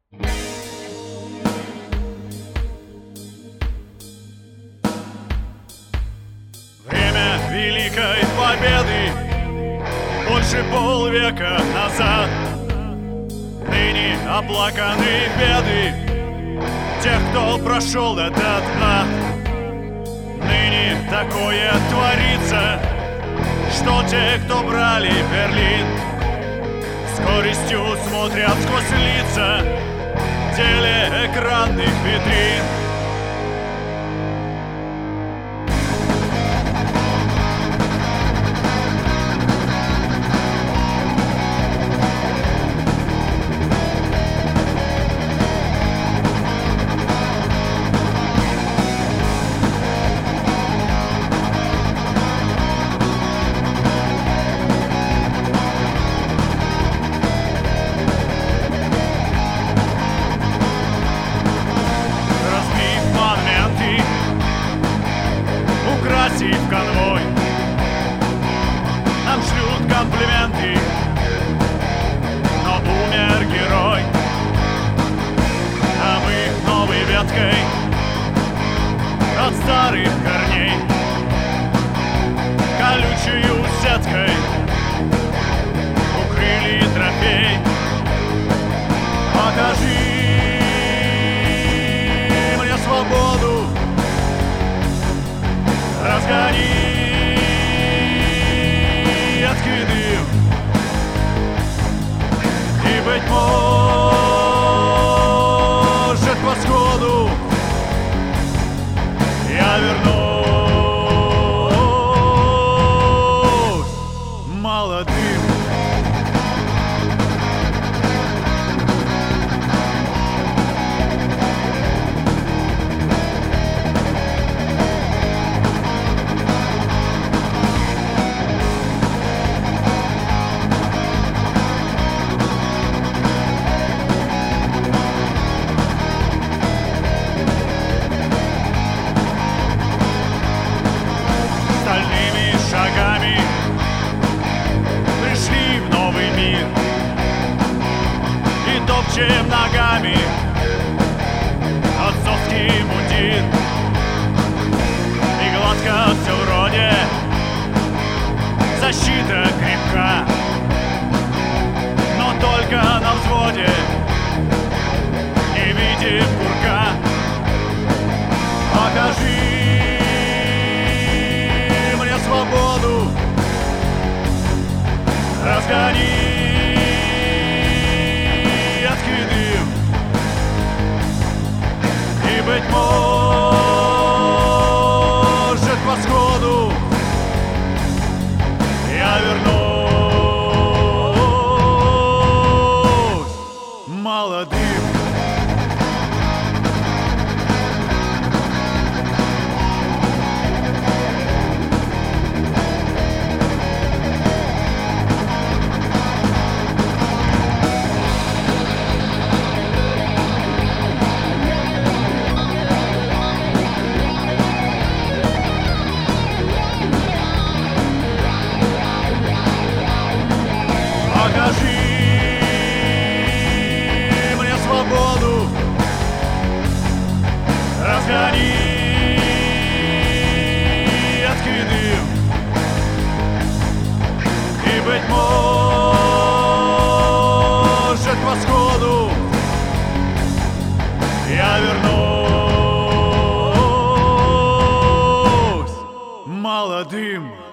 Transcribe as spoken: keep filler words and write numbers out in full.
Время Великой Победы больше полвека назад. Ныне оплаканы беды тех, кто прошел этот ад. Ныне такое творится, что те, кто брали Берлин, скоростью смотрят сквозь лица телеэкранных витрин. В конвой нам шлют комплименты, но умер герой, а мы новой веткой от старых корней колючую сеткой укрыли трофей. Покажи мне свободу, разгони адский дым, и, быть может, к восходу я вернусь молодым. Шагами пришли в новый мир и топчем ногами отцовский мундир. И гладко все вроде, защита крепка, но только на взводе не видим курка. Покажи свободу, разгони адский дым, и, быть может, к восходу я вернусь молодым. Покажи мне свободу, разгони адский дым, и, быть может, к восходу я вернусь молодым.